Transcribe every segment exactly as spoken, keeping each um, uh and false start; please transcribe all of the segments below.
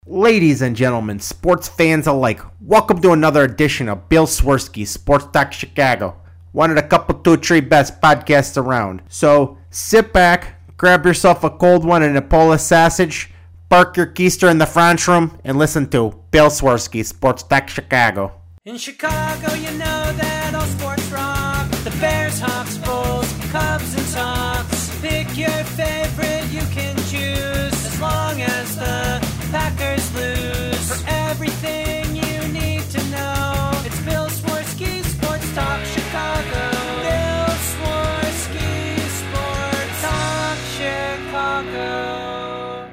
Ladies and gentlemen, sports fans alike, welcome to another edition of Bill Swirsky Sports Talk Chicago, one of the couple, two, three best podcasts around. So sit back, grab yourself a cold one and a Polish sausage, park your keister in the French room, and listen to Bill Swirsky Sports Talk Chicago. In Chicago, you know that all sports rock. The Bears, Hawks, Bulls, Cubs, and Sox. Pick your favorite, you can choose, as long as the Packers lose. For everything you need to know, it's Bill Swirsky Sports Talk Chicago. Bill Swirsky Sports Talk Chicago.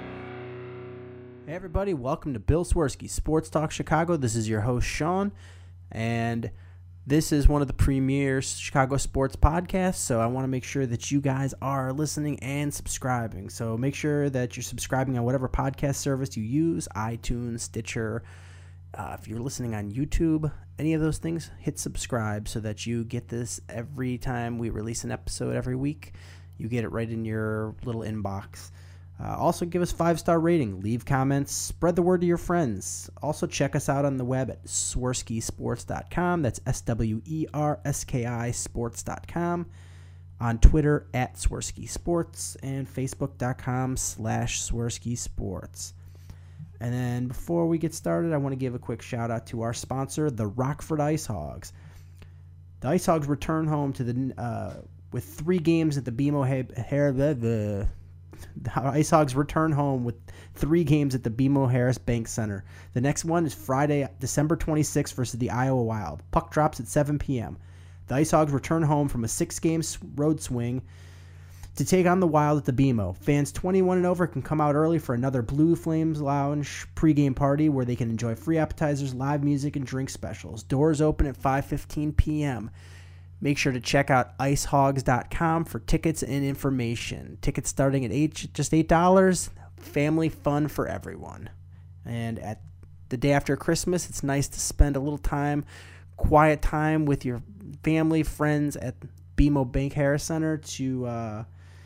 Hey everybody, welcome to Bill Swirsky Sports Talk Chicago. This is your host Sean, and this is one of the premier Chicago sports podcasts, so I want to make sure that you guys are listening and subscribing. So make sure that you're subscribing on whatever podcast service you use, iTunes, Stitcher. Uh, if you're listening on YouTube, any of those things, hit subscribe so that you get this every time we release an episode every week. You get it right in your little inbox. Uh, also, give us five-star rating, leave comments, spread the word to your friends. Also, check us out on the web at swirsky sports dot com. That's S W E R S K I sports dot com. On Twitter, at Swirsky Sports, and Facebook.com slash Swirsky Sports. And then before we get started, I want to give a quick shout-out to our sponsor, the Rockford Ice Hogs. The Ice Hogs return home to the uh, with three games at the B M O Hair. The Ice Hogs return home with three games at the B M O Harris Bank Center. The next one is Friday, December twenty-sixth versus the Iowa Wild. Puck drops at seven p.m. The Ice Hogs return home from a six-game road swing to take on the Wild at the B M O. Fans twenty-one and over can come out early for another Blue Flames Lounge pregame party where they can enjoy free appetizers, live music, and drink specials. Doors open at five fifteen p.m. Make sure to check out ice hogs dot com for tickets and information. Tickets starting at eight, just eight dollars. Family fun for everyone. And at the day after Christmas, it's nice to spend a little time, quiet time with your family, friends at B M O Bank Harris Center to uh,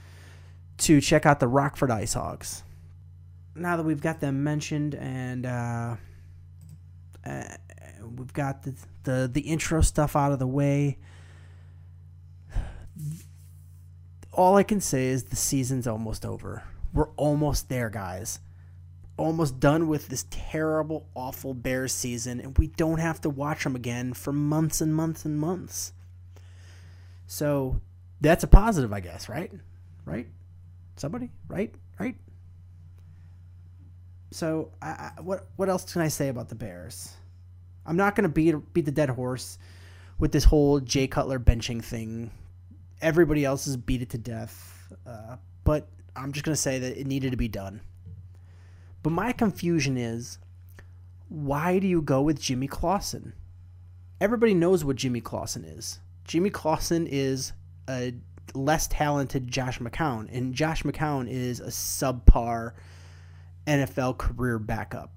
to check out the Rockford Ice Hogs. Now that we've got them mentioned and uh, uh, we've got the, the the intro stuff out of the way, all I can say is the season's almost over. We're almost there, guys. Almost done with this terrible, awful Bears season, and we don't have to watch them again for months and months and months. So that's a positive, I guess, right? Right? Somebody? Right? Right? So I, I, what what else can I say about the Bears? I'm not going to beat beat the dead horse with this whole Jay Cutler benching thing. Everybody else has beat it to death, uh, but I'm just going to say that it needed to be done. But my confusion is, why do you go with Jimmy Clausen? Everybody knows what Jimmy Clausen is. Jimmy Clausen is a less talented Josh McCown, and Josh McCown is a subpar N F L career backup.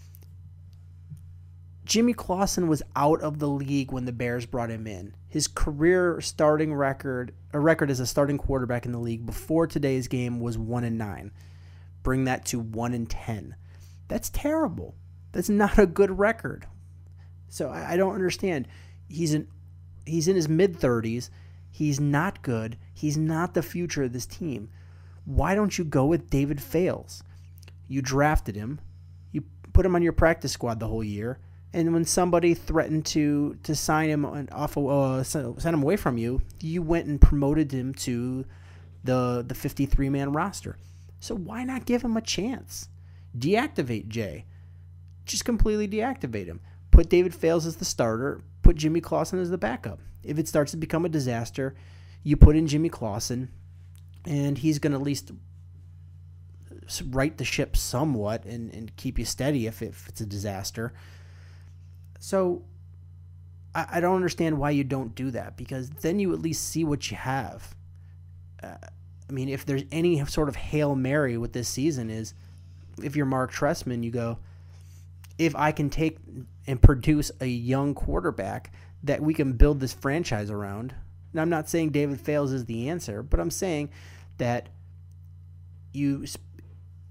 Jimmy Clausen was out of the league when the Bears brought him in. His career starting record, a record as a starting quarterback in the league before today's game was one and nine. Bring that to one and ten. That's terrible. That's not a good record. So I, I don't understand. He's in, he's in his mid-thirties. He's not good. He's not the future of this team. Why don't you go with David Fales? You drafted him. You put him on your practice squad the whole year. And when somebody threatened to to sign him off, uh, send him away from you, you went and promoted him to the the fifty-three man roster. So why not give him a chance? Deactivate Jay. Just completely deactivate him. Put David Fales as the starter. Put Jimmy Clausen as the backup. If it starts to become a disaster, you put in Jimmy Clausen, and he's going to at least right the ship somewhat and, and keep you steady if, it, if it's a disaster. So I, I don't understand why you don't do that, because then you at least see what you have. Uh, I mean, if there's any sort of Hail Mary with this season is, if you're Mark Trestman, you go, if I can take and produce a young quarterback that we can build this franchise around. And I'm not saying David Fales is the answer, but I'm saying that you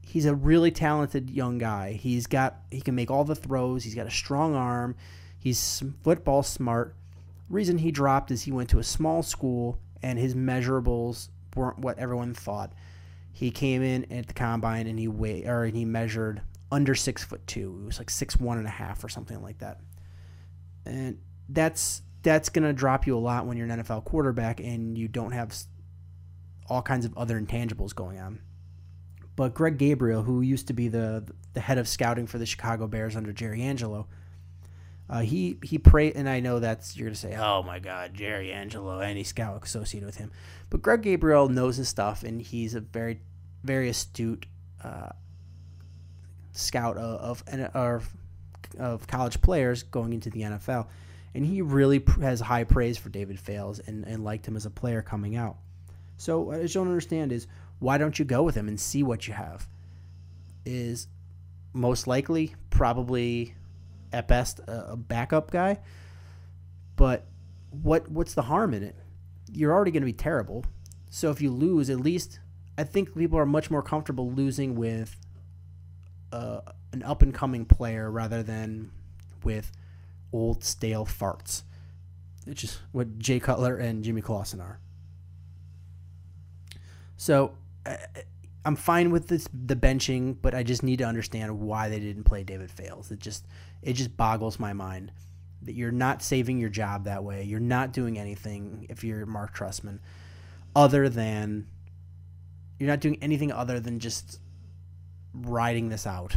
he's a really talented young guy. He's got he can make all the throws. He's got a strong arm. He's football smart. Reason he dropped is he went to a small school and his measurables weren't what everyone thought. He came in at the combine and he weighed or he measured under six foot two. It was like six one and a half or something like that. And that's that's gonna drop you a lot when you're an N F L quarterback and you don't have all kinds of other intangibles going on. But Greg Gabriel, who used to be the the head of scouting for the Chicago Bears under Jerry Angelo, uh, he he prayed, and I know that's you're gonna say, oh my God, Jerry Angelo, any scout associated with him. But Greg Gabriel knows his stuff, and he's a very very astute uh, scout of of of college players going into the N F L, and he really has high praise for David Fales and, and liked him as a player coming out. So what I don't understand is, why don't you go with him and see what you have? Is most likely probably at best a backup guy, but what what's the harm in it? You're already going to be terrible. So if you lose, at least I think people are much more comfortable losing with uh, an up-and-coming player rather than with old stale farts, which is what Jay Cutler and Jimmy Clausen are. So I'm fine with this, the benching, but I just need to understand why they didn't play David Fales. It just it just boggles my mind that you're not saving your job that way. You're not doing anything if you're Mark Trestman other than you're not doing anything other than just riding this out.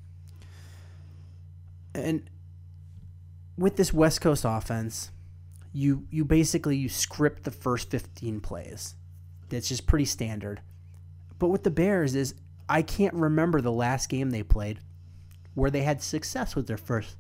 And with this West Coast offense, you you basically you script the first fifteen plays. That's just pretty standard. But with the Bears is I can't remember the last game they played where they had success with their first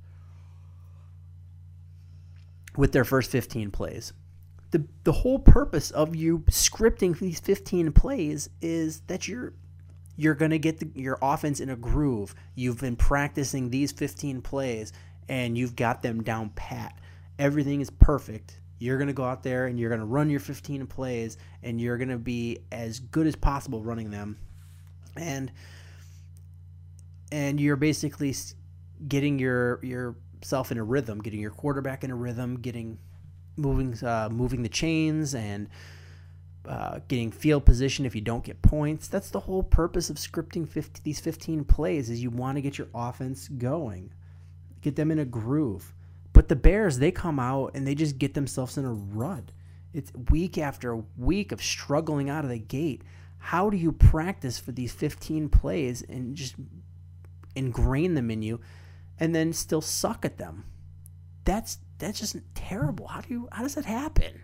with their first fifteen plays. The the whole purpose of you scripting these fifteen plays is that you're you're going to get the, your offense in a groove. You've been practicing these fifteen plays and you've got them down pat. Everything is perfect. You're going to go out there and you're going to run your fifteen plays and you're going to be as good as possible running them. And and you're basically getting your yourself in a rhythm, getting your quarterback in a rhythm, getting moving uh, moving the chains and uh, getting field position if you don't get points. That's the whole purpose of scripting fifty, these fifteen plays is you want to get your offense going, get them in a groove. But the Bears, they come out and they just get themselves in a rut. It's week after week of struggling out of the gate. How do you practice for these fifteen plays and just ingrain them in you and then still suck at them? That's that's just terrible. How do you how does that happen?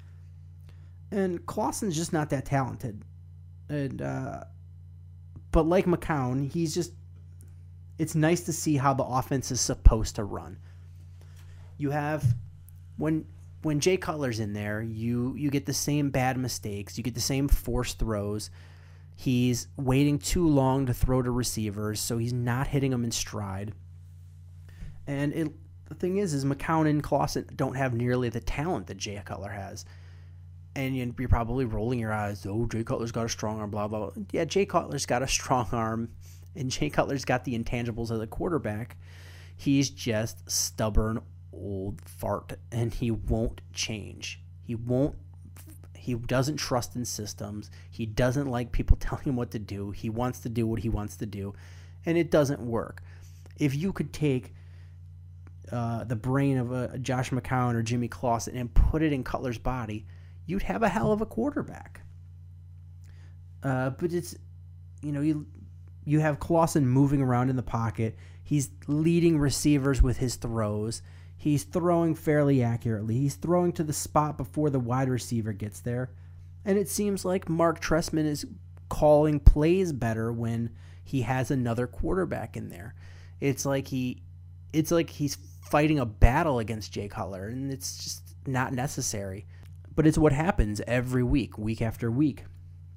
And Clausen's just not that talented. And uh, but like McCown, he's just it's nice to see how the offense is supposed to run. You have when when Jay Cutler's in there, you you get the same bad mistakes, you get the same forced throws. He's waiting too long to throw to receivers, so he's not hitting them in stride. And it, the thing is, is McCown and Clausen don't have nearly the talent that Jay Cutler has. And you're probably rolling your eyes, oh, Jay Cutler's got a strong arm, blah, blah, blah. Yeah, Jay Cutler's got a strong arm, and Jay Cutler's got the intangibles as a quarterback. He's just stubborn old fart, and he won't change. He won't he doesn't trust in systems. He doesn't like people telling him what to do. He wants to do what he wants to do, and it doesn't work. If you could take uh, the brain of a, a Josh McCown or Jimmy Clausen and put it in Cutler's body, you'd have a hell of a quarterback. Uh, but it's, you know, you you have Clausen moving around in the pocket. He's leading receivers with his throws. He's throwing fairly accurately. He's throwing to the spot before the wide receiver gets there. And it seems like Mark Trestman is calling plays better when he has another quarterback in there. It's like he it's like he's fighting a battle against Jay Cutler, and it's just not necessary. But it's what happens every week, week after week.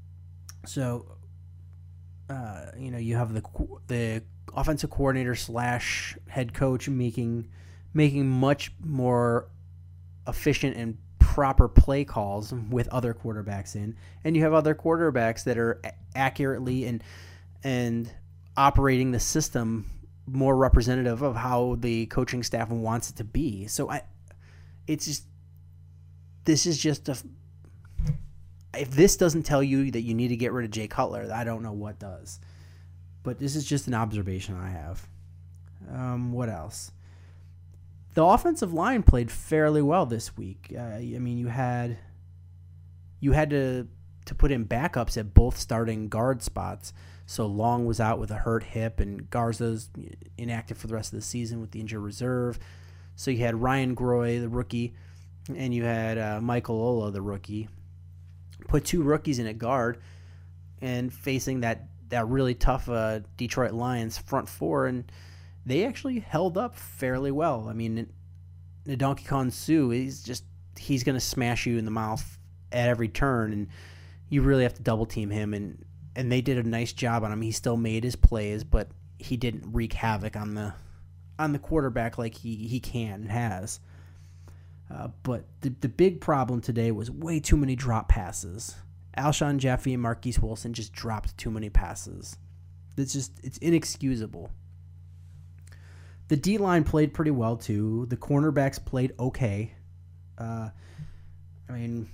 So, uh, you know, you have the the offensive coordinator slash head coach making making much more efficient and proper play calls with other quarterbacks in, and you have other quarterbacks that are accurately and and operating the system more representative of how the coaching staff wants it to be. So I, it's just, this is just a, if this doesn't tell you that you need to get rid of Jay Cutler, I don't know what does. But this is just an observation I have. Um, what else? The offensive line played fairly well this week. Uh, I mean, you had you had to to put in backups at both starting guard spots. So Long was out with a hurt hip, and Garza's inactive for the rest of the season with the injured reserve. So you had Ryan Groy, the rookie, and you had uh, Michael Ola, the rookie. Put two rookies in at guard, and facing that that really tough uh, Detroit Lions front four, and they actually held up fairly well. I mean, Ndamukong Suh, he's just he's going to smash you in the mouth at every turn, and you really have to double team him. And, and they did a nice job on him. He still made his plays, but he didn't wreak havoc on the on the quarterback like he, he can and has. Uh, but the the big problem today was way too many drop passes. Alshon Jeffrey and Marquise Wilson just dropped too many passes. It's just it's inexcusable. The D-line played pretty well, too. The cornerbacks played okay. Uh, I mean,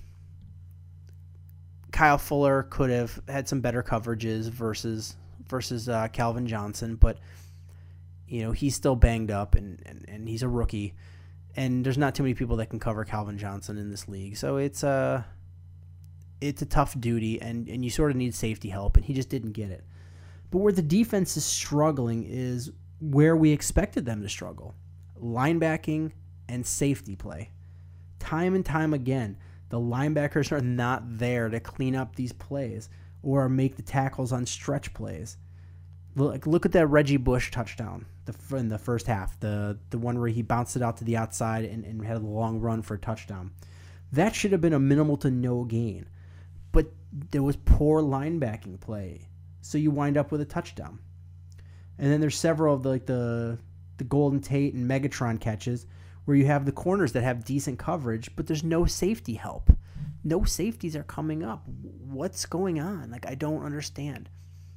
Kyle Fuller could have had some better coverages versus versus uh, Calvin Johnson, but, you know, he's still banged up, and, and, and he's a rookie. And there's not too many people that can cover Calvin Johnson in this league. So it's a, it's a tough duty, and, and you sort of need safety help, and he just didn't get it. But where the defense is struggling is where we expected them to struggle. Linebacking and safety play. Time and time again, the linebackers are not there to clean up these plays or make the tackles on stretch plays. Look, look at that Reggie Bush touchdown the, in the first half, the the one where he bounced it out to the outside and, and had a long run for a touchdown. That should have been a minimal to no gain, but there was poor linebacking play, so you wind up with a touchdown. And then there's several of the, like the the Golden Tate and Megatron catches where you have the corners that have decent coverage, but there's no safety help. No safeties are coming up. What's going on? Like, I don't understand.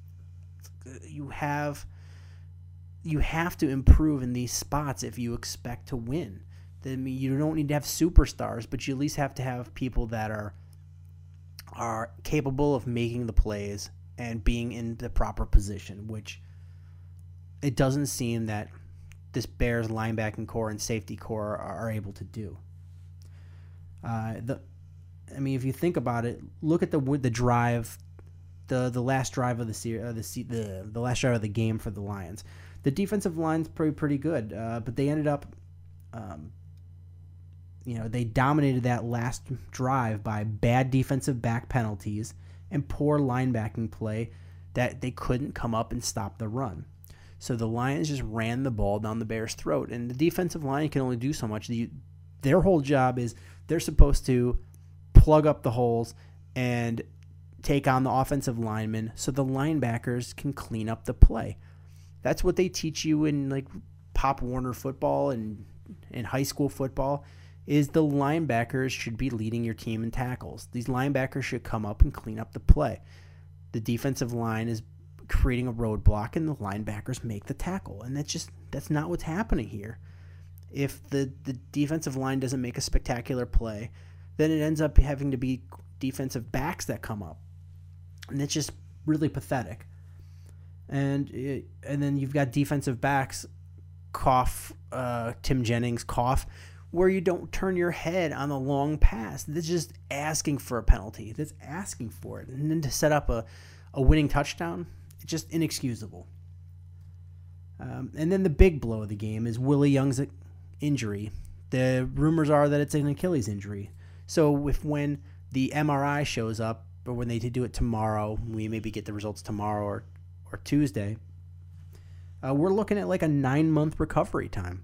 You have you have to improve in these spots if you expect to win. I mean, you don't need to have superstars, but you at least have to have people that are are capable of making the plays and being in the proper position, which it doesn't seem that this Bears linebacking core and safety core are able to do. Uh, the, I mean, if you think about it, look at the the drive, the the last drive of the se- uh, the, the the last drive of the game for the Lions. The defensive line's pretty pretty good, uh, but they ended up, um, you know, they dominated that last drive by bad defensive back penalties and poor linebacking play that they couldn't come up and stop the run. So the Lions just ran the ball down the Bears' throat, and the defensive line can only do so much. The, their whole job is they're supposed to plug up the holes and take on the offensive linemen so the linebackers can clean up the play. That's what they teach you in like Pop Warner football and in high school football, is the linebackers should be leading your team in tackles. These linebackers should come up and clean up the play. The defensive line is creating a roadblock, and the linebackers make the tackle. And that's just that's not what's happening here. If the, the defensive line doesn't make a spectacular play, then it ends up having to be defensive backs that come up. And it's just really pathetic. And it, and then you've got defensive backs, cough, uh, Tim Jennings, cough, where you don't turn your head on a long pass. That's just asking for a penalty. That's asking for it. And then to set up a, a winning touchdown, it's just inexcusable. Um, and then the big blow of the game is Willie Young's injury. The rumors are that it's an Achilles injury. So if when the M R I shows up, or when they do it tomorrow, we maybe get the results tomorrow or, or Tuesday, uh, we're looking at like a nine-month recovery time.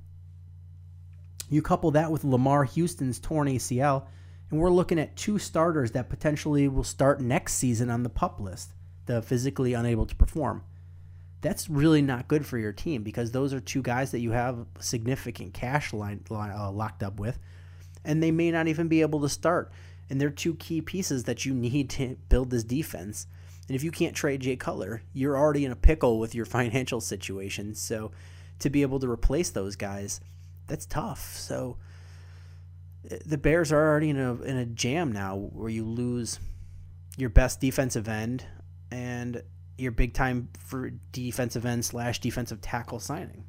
You couple that with Lamar Houston's torn A C L, and we're looking at two starters that potentially will start next season on the PUP list, the physically unable to perform. That's really not good for your team, because those are two guys that you have significant cash line, uh, locked up with, and they may not even be able to start. And they're two key pieces that you need to build this defense. And if you can't trade Jay Cutler, you're already in a pickle with your financial situation. So to be able to replace those guys, that's tough. So the Bears are already in a in a jam now where you lose your best defensive end and your big time for defensive end slash defensive tackle signing.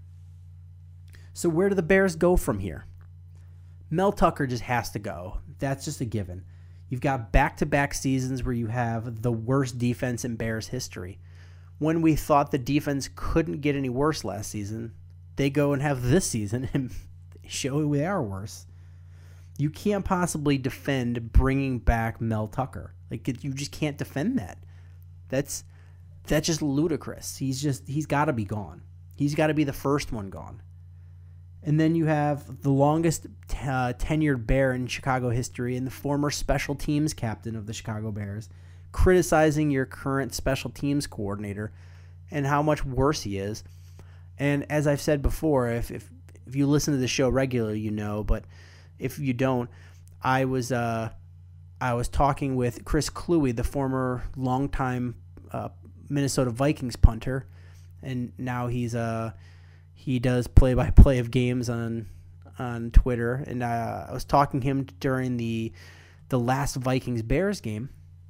So where do the Bears go from here? Mel Tucker just has to go. That's just a given. You've got back-to-back seasons where you have the worst defense in Bears history. When we thought the defense couldn't get any worse last season, they go and have this season and show they are worse. You can't possibly defend bringing back Mel Tucker. Like, you just can't defend that. That's that's just ludicrous. He's just he's got to be gone. He's got to be the first one gone. And then you have the longest uh, tenured Bear in Chicago history and the former special teams captain of the Chicago Bears criticizing your current special teams coordinator and how much worse he is. And as I've said before, if if, if you listen to the show regularly, you know, but if you don't, I was uh, I was talking with Chris Kluwe, the former longtime uh, Minnesota Vikings punter, and now he's a uh, He does play-by-play of games on on Twitter, and uh, I was talking to him during the the last Vikings-Bears game,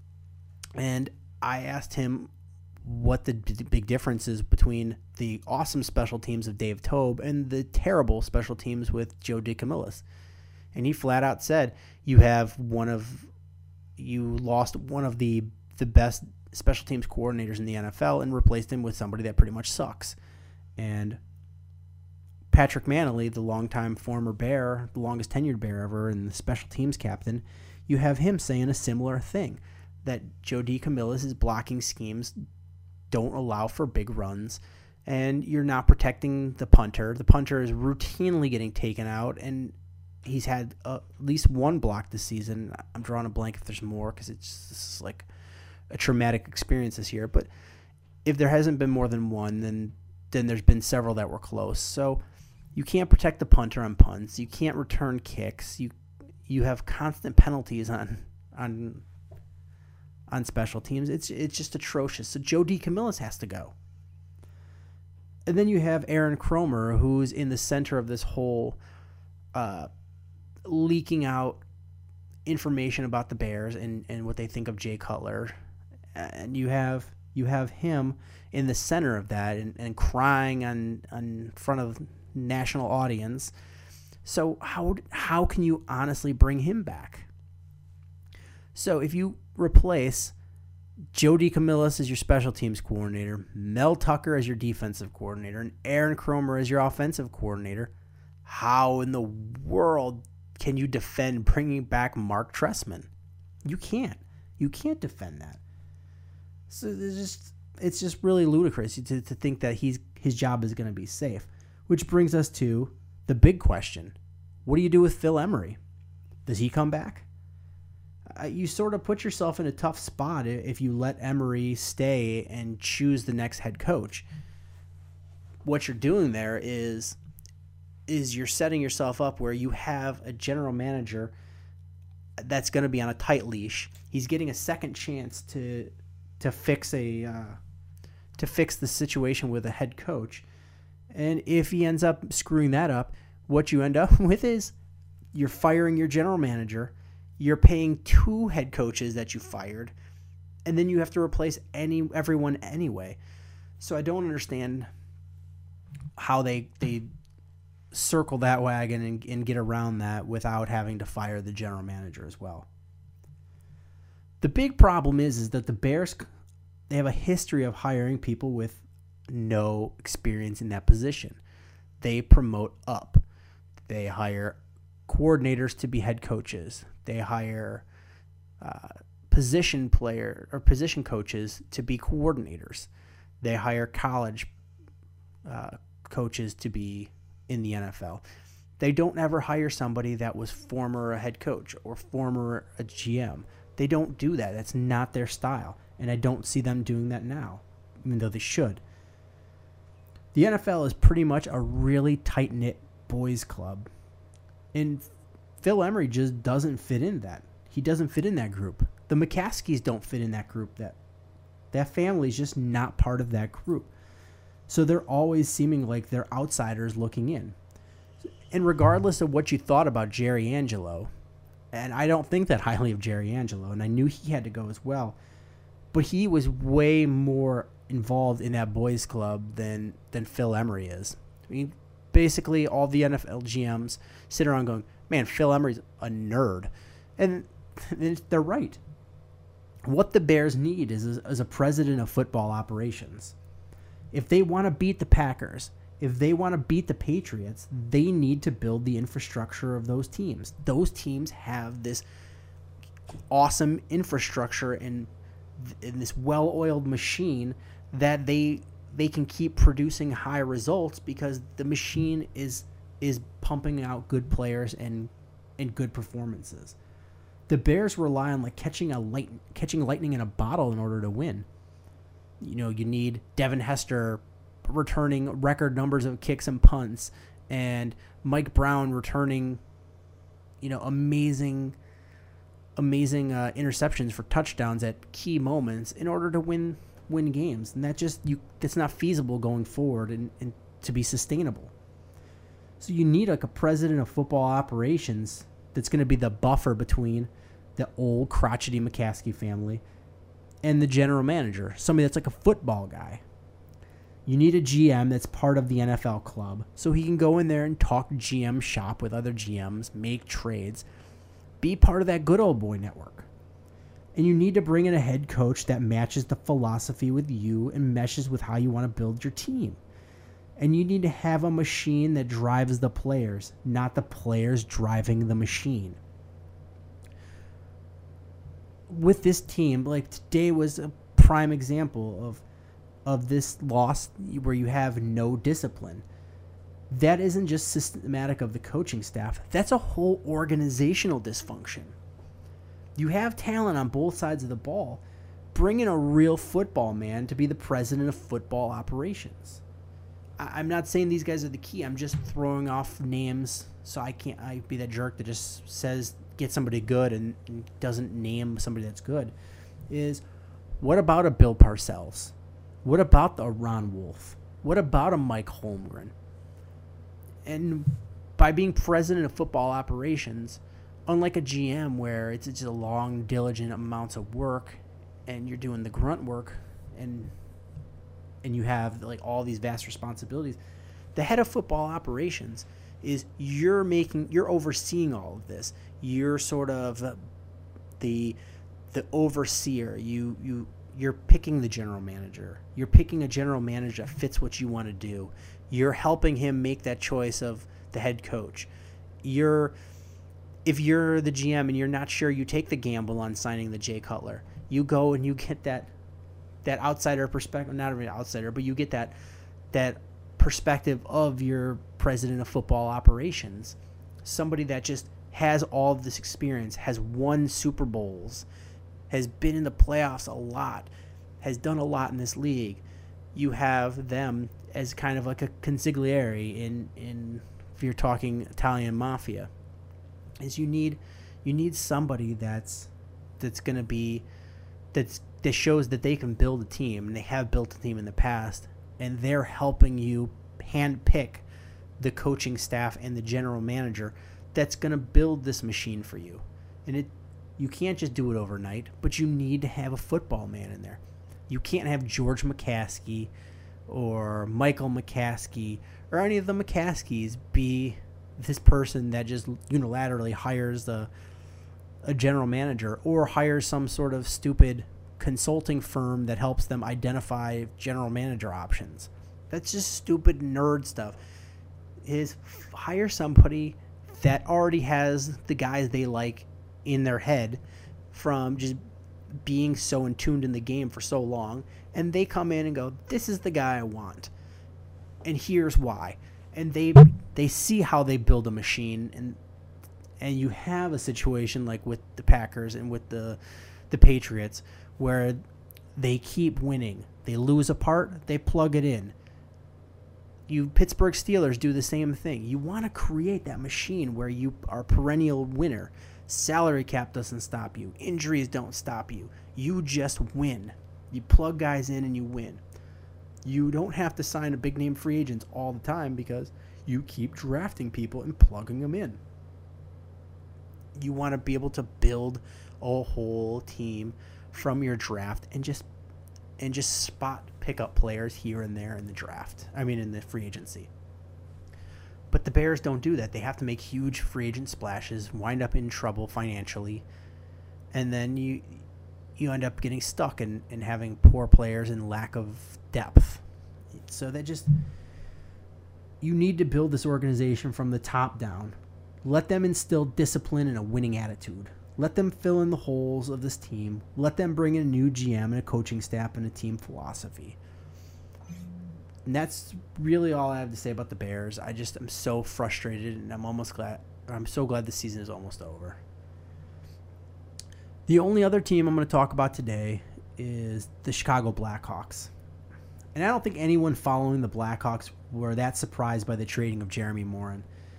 and I asked him what the d- big difference is between the awesome special teams of Dave Toub and the terrible special teams with Joe DeCamillis. And he flat out said, you have one of you lost one of the the best special teams coordinators in the N F L and replaced him with somebody that pretty much sucks. And Patrick Mannelly, the longtime former Bear, the longest tenured Bear ever, and the special teams captain, you have him saying a similar thing, that Joe DeCamillis' blocking schemes don't allow for big runs, and you're not protecting the punter. The punter is routinely getting taken out, and he's had uh, at least one block this season. I'm drawing a blank if there's more because it's just like a traumatic experience this year. But if there hasn't been more than one, then then there's been several that were close. So you can't protect the punter on punts. You can't return kicks. You you have constant penalties on on on special teams. It's it's just atrocious. So Joe DeCamillis has to go. And then you have Aaron Kromer, who's in the center of this whole uh, leaking out information about the Bears and, and what they think of Jay Cutler. And you have you have him in the center of that and, and crying on on front of national audience. So how how can you honestly bring him back? So if you replace Joe DeCamillis as your special teams coordinator, Mel Tucker as your defensive coordinator, and Aaron Kromer as your offensive coordinator, how in the world can you defend bringing back Mark Trestman? You can't. You can't defend that. So there's just it's just really ludicrous to, to think that he's his job is going to be safe. Which brings us to the big question. What do you do with Phil Emery? Does he come back? Uh, you sort of put yourself in a tough spot if you let Emery stay and choose the next head coach. What you're doing there is, is you're setting yourself up where you have a general manager that's going to be on a tight leash. He's getting a second chance to to fix a uh, to fix the situation with a head coach. And if he ends up screwing that up, what you end up with is you're firing your general manager, you're paying two head coaches that you fired, and then you have to replace any everyone anyway. So I don't understand how they they circle that wagon and, and get around that without having to fire the general manager as well. The big problem is, is that the Bears, they have a history of hiring people with no experience in that position. They promote up. They hire coordinators to be head coaches. They hire uh, position player or position coaches to be coordinators. They hire college uh, coaches to be in the N F L. They don't ever hire somebody that was former a head coach or former a G M. They don't do that. That's not their style. And I don't see them doing that now, even though they should. The N F L is pretty much a really tight-knit boys club. And Phil Emery just doesn't fit in that. He doesn't fit in that group. The McCaskies don't fit in that group that That family is just not part of that group. So they're always seeming like they're outsiders looking in. And regardless of what you thought about Jerry Angelo, and I don't think that highly of Jerry Angelo, and I knew he had to go as well, but he was way more involved in that boys club than than Phil Emery is. I mean, basically all the N F L G Ms sit around going, man, Phil Emery's a nerd. And they're right. What the Bears need is, is a president of football operations. If they want to beat the Packers, if they want to beat the Patriots, they need to build the infrastructure of those teams. Those teams have this awesome infrastructure and, and this well-oiled machine that they they can keep producing high results because the machine is is pumping out good players and and good performances. The Bears rely on like catching a light catching lightning in a bottle in order to win. You know, you need Devin Hester returning record numbers of kicks and punts, and Mike Brown returning, you know, amazing, amazing uh, interceptions for touchdowns at key moments in order to win win games. And that just you that's not feasible going forward and, and to be sustainable. So you need like a president of football operations that's going to be the buffer between the old crotchety McCaskey family and the general manager, somebody that's like a football guy. You need a G M that's part of the N F L club so he can go in there and talk G M shop with other G Ms, make trades, be part of that good old boy network. And you need to bring in a head coach that matches the philosophy with you and meshes with how you want to build your team. And you need to have a machine that drives the players, not the players driving the machine. With this team, like today was a prime example of of this loss where you have no discipline. That isn't just systematic of the coaching staff. That's a whole organizational dysfunction. You have talent on both sides of the ball. Bring in a real football man to be the president of football operations. I'm not saying these guys are the key. I'm just throwing off names so I can't I be that jerk that just says get somebody good and, and doesn't name somebody that's good. Is what about a Bill Parcells? What about a Ron Wolf? What about a Mike Holmgren? And by being president of football operations, unlike a G M where it's just a long, diligent amounts of work and you're doing the grunt work and and you have like all these vast responsibilities, the head of football operations is you're making you're overseeing all of this. You're sort of the the overseer. You you you're picking the general manager. You're picking a general manager that fits what you want to do. You're helping him make that choice of the head coach. You're if you're the G M and you're not sure, you take the gamble on signing the Jay Cutler. You go and you get that that outsider perspective, not an outsider, but you get that that perspective of your president of football operations, somebody that just has all of this experience, has won Super Bowls, has been in the playoffs a lot, has done a lot in this league. You have them as kind of like a consigliere in, in if you're talking Italian mafia. Is you need you need somebody that's that's going to be that's that shows that they can build a team, and they have built a team in the past, and they're helping you handpick the coaching staff and the general manager that's going to build this machine for you. And it you can't just do it overnight, but you need to have a football man in there. You can't have George McCaskey or Michael McCaskey or any of the McCaskies be this person that just unilaterally hires the a general manager or hires some sort of stupid consulting firm that helps them identify general manager options. That's just stupid nerd stuff. Is hire somebody that already has the guys they like in their head from just being so in tuned in the game for so long, and they come in and go, this is the guy I want, and here's why. And they they see how they build a machine, and and you have a situation like with the Packers and with the the Patriots where they keep winning. They lose a part, they plug it in. You Pittsburgh Steelers do the same thing. You want to create that machine where you are a perennial winner. Salary cap doesn't stop you. Injuries don't stop you. You just win. You plug guys in and you win. You don't have to sign a big-name free agents all the time because you keep drafting people and plugging them in. You want to be able to build a whole team from your draft and just and just spot pick up players here and there in the draft. I mean, in the free agency. But the Bears don't do that. They have to make huge free agent splashes, wind up in trouble financially, and then you you end up getting stuck and, and having poor players and lack of depth. So that just, you need to build this organization from the top down. Let them instill discipline and a winning attitude. Let them fill in the holes of this team. Let them bring in a new G M and a coaching staff and a team philosophy. And that's really all I have to say about the Bears. I just am so frustrated, and I'm almost glad. I'm so glad the season is almost over. The only other team I'm going to talk about today is the Chicago Blackhawks. And I don't think anyone following the Blackhawks were that surprised by the trading of Jeremy Morin.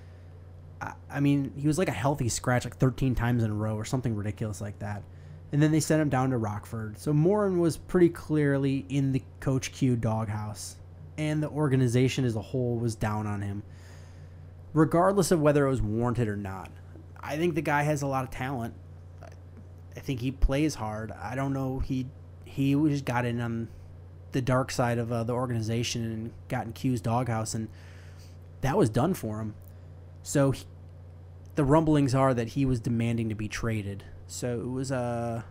I mean, he was like a healthy scratch like thirteen times in a row or something ridiculous like that. And then they sent him down to Rockford. So Morin was pretty clearly in the Coach Q doghouse. And the organization as a whole was down on him, regardless of whether it was warranted or not. I think the guy has a lot of talent. I think he plays hard. I don't know. He he just got in on the dark side of uh, the organization and got in Q's doghouse, and that was done for him. So he, the rumblings are that he was demanding to be traded. So it was a,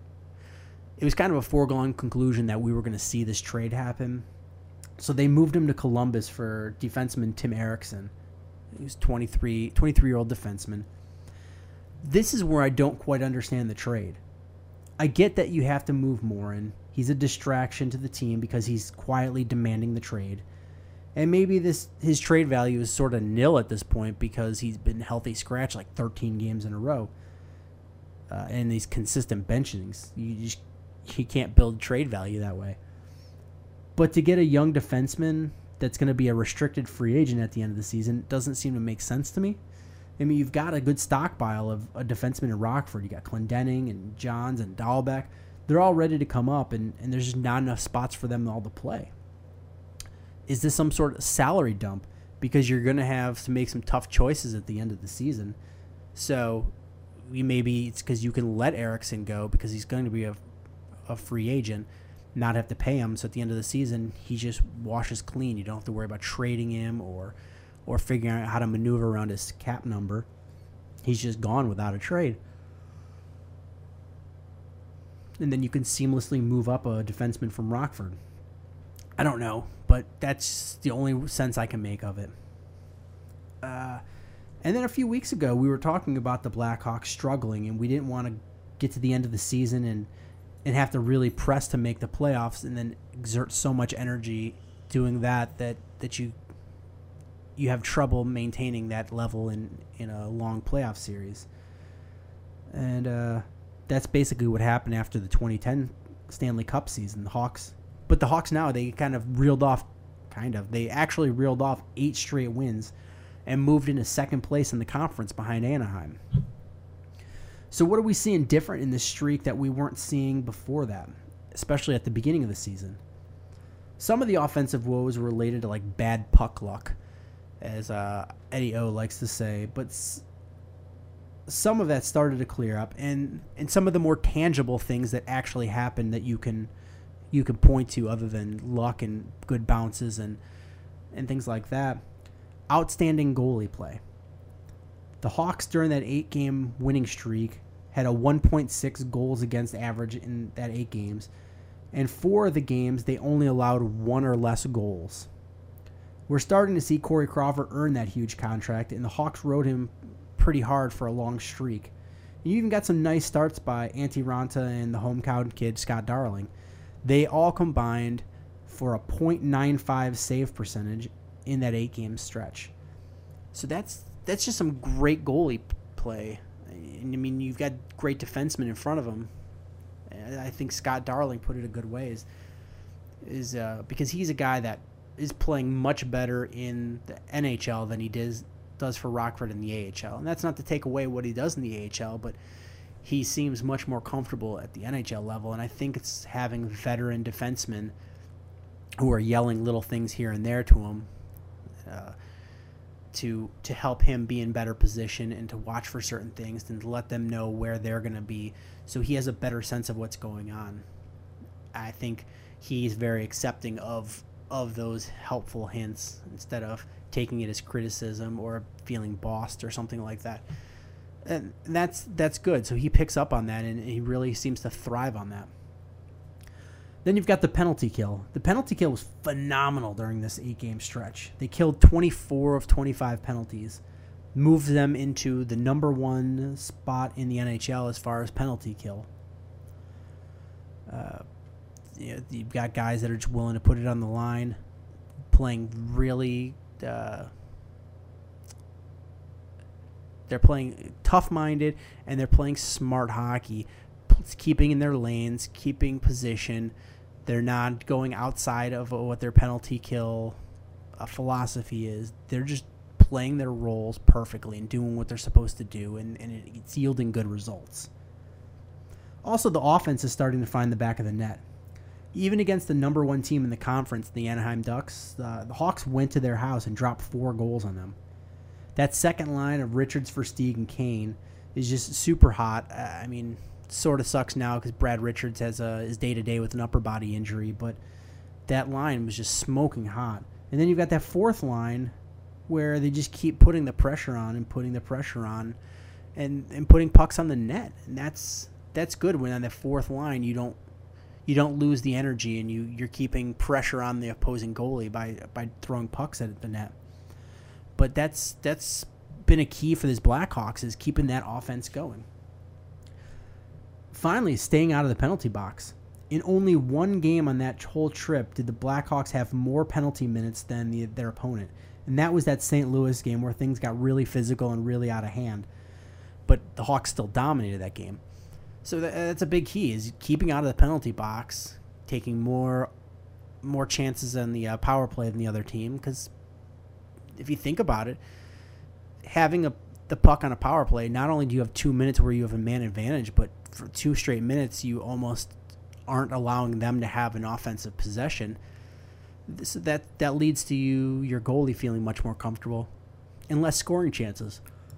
it was kind of a foregone conclusion that we were going to see this trade happen. So they moved him to Columbus for defenseman Tim Erickson. He was twenty-three, twenty-three-year-old defenseman. This is where I don't quite understand the trade. I get that you have to move Morin. He's a distraction to the team because he's quietly demanding the trade. And maybe this his trade value is sort of nil at this point because he's been healthy scratch like thirteen games in a row. Uh, and these consistent benchings. You just you can't build trade value that way. But to get a young defenseman that's going to be a restricted free agent at the end of the season doesn't seem to make sense to me. I mean, you've got a good stockpile of a defenseman in Rockford. You got Clendenning and Johns and Dahlbeck. They're all ready to come up, and, and there's just not enough spots for them all to play. Is this some sort of salary dump? Because you're going to have to make some tough choices at the end of the season. So we maybe it's because you can let Erickson go because he's going to be a, a free agent, not have to pay him. So at the end of the season, he just washes clean. You don't have to worry about trading him or or figuring out how to maneuver around his cap number. He's just gone without a trade. And then you can seamlessly move up a defenseman from Rockford. I don't know, but that's the only sense I can make of it. Uh, and then a few weeks ago, we were talking about the Blackhawks struggling, and we didn't want to get to the end of the season and, and have to really press to make the playoffs and then exert so much energy doing that that, that you you have trouble maintaining that level in, in a long playoff series. And uh, that's basically what happened after the twenty ten Stanley Cup season. The Hawks, but the Hawks now, they kind of reeled off, kind of, they actually reeled off eight straight wins and moved into second place in the conference behind Anaheim. So what are we seeing different in this streak that we weren't seeing before that, especially at the beginning of the season? Some of the offensive woes were related to like bad puck luck, as uh, Eddie O likes to say, but s- some of that started to clear up, and, and some of the more tangible things that actually happened that you can you can point to other than luck and good bounces and and things like that. Outstanding goalie play. The Hawks during that eight-game winning streak had a one point six goals against average in that eight games, and four of the games they only allowed one or less goals. We're starting to see Corey Crawford earn that huge contract, and the Hawks rode him pretty hard for a long streak. And you even got some nice starts by Antti Ranta and the hometown kid Scott Darling. They all combined for a point nine five save percentage in that eight-game stretch. So that's that's just some great goalie play. And, I mean, you've got great defensemen in front of him. I think Scott Darling put it a good way, is, is uh, because he's a guy that is playing much better in the N H L than he does does for Rockford in the A H L. And that's not to take away what he does in the A H L, but he seems much more comfortable at the N H L level, and I think it's having veteran defensemen who are yelling little things here and there to him uh, to to help him be in better position and to watch for certain things and to let them know where they're going to be so he has a better sense of what's going on. I think he's very accepting of of those helpful hints instead of taking it as criticism or feeling bossed or something like that. And that's that's good. So he picks up on that, and he really seems to thrive on that. Then you've got the penalty kill. The penalty kill was phenomenal during this eight-game stretch. They killed twenty-four of twenty-five penalties, moved them into the number one spot in the N H L as far as penalty kill. Uh, you know, you've got guys that are just willing to put it on the line, playing really... Uh, They're playing tough-minded, and they're playing smart hockey, keeping in their lanes, keeping position. They're not going outside of what their penalty kill uh, philosophy is. They're just playing their roles perfectly and doing what they're supposed to do, and, and it's yielding good results. Also, the offense is starting to find the back of the net. Even against the number one team in the conference, the Anaheim Ducks, uh, the Hawks went to their house and dropped four goals on them. That second line of Richards, Versteeg, and Kane is just super hot. I mean, sort of sucks now because Brad Richards has a, his day-to-day with an upper body injury, but that line was just smoking hot. And then you've got that fourth line where they just keep putting the pressure on and putting the pressure on and, and putting pucks on the net. And that's that's good when on that fourth line you don't you don't lose the energy and you, you're keeping pressure on the opposing goalie by by throwing pucks at the net. But that's that's been a key for this Blackhawks is keeping that offense going. Finally, staying out of the penalty box. In only one game on that whole trip did the Blackhawks have more penalty minutes than the, their opponent. And that was that Saint Louis game where things got really physical and really out of hand. But the Hawks still dominated that game. So that, that's a big key, is keeping out of the penalty box, taking more more chances on the uh, power play than the other team, because if you think about it, having a the puck on a power play, not only do you have two minutes where you have a man advantage, but for two straight minutes, you almost aren't allowing them to have an offensive possession. This, that that leads to you, your goalie feeling much more comfortable and less scoring chances.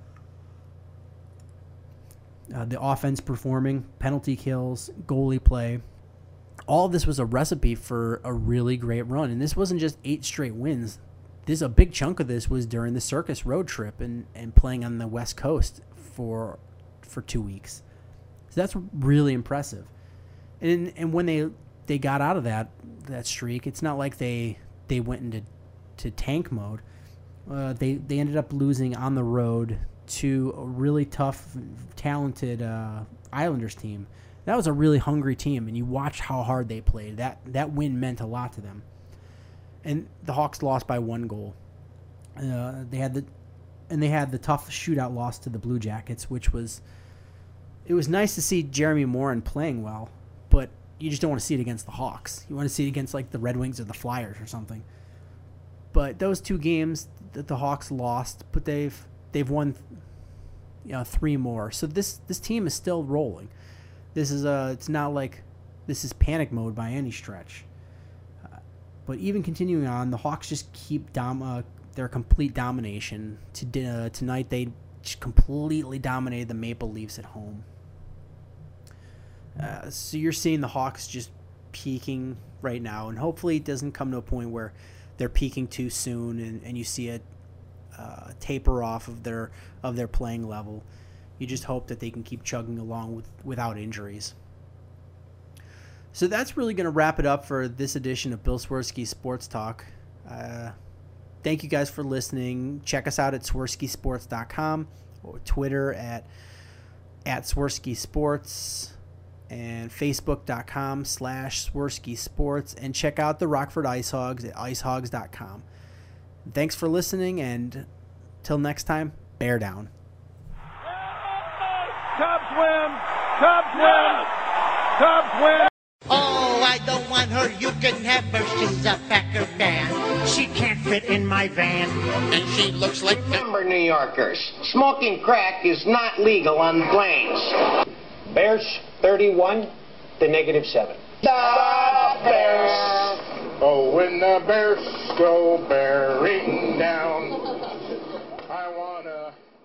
Uh, the offense performing, penalty kills, goalie play. All of this was a recipe for a really great run. And this wasn't just eight straight wins. This a big chunk of this was during the circus road trip and, and playing on the West Coast for for two weeks. So that's really impressive. And and when they they got out of that that streak, it's not like they they went into to tank mode. Uh, they they ended up losing on the road to a really tough, talented uh, Islanders team. That was a really hungry team, and you watched how hard they played. That that win meant a lot to them. And the Hawks lost by one goal. Uh, they had the, and they had the tough shootout loss to the Blue Jackets, which was, it was nice to see Jeremy Morin playing well, but you just don't want to see it against the Hawks. You want to see it against like the Red Wings or the Flyers or something. But those two games that the Hawks lost, but they've they've won, you know, three more. So this this team is still rolling. This is a, it's not like this is panic mode by any stretch. But even continuing on, the Hawks just keep dom- uh, their complete domination. To, uh, tonight, they completely dominated the Maple Leafs at home. Uh, so you're seeing the Hawks just peaking right now, and hopefully it doesn't come to a point where they're peaking too soon, and, and you see it uh, taper off of their of their playing level. You just hope that they can keep chugging along with, without injuries. So that's really going to wrap it up for this edition of Bill Swirsky Sports Talk. Uh, thank you guys for listening. Check us out at swirsky sports dot com or Twitter at, at Swirsky Sports and Facebook.com slash Swirsky Sports. And check out the Rockford Ice Hogs at ice hogs dot com. Thanks for listening, and till next time, bear down. Cubs win! Cubs win! Cubs win! Oh, I don't want her. You can have her. She's a Packer fan. She can't fit in my van. And she looks like Remember, New Yorkers, smoking crack is not legal on planes. Bears thirty-one to negative seven. The Bears. Oh, when the Bears go bearing down, I wanna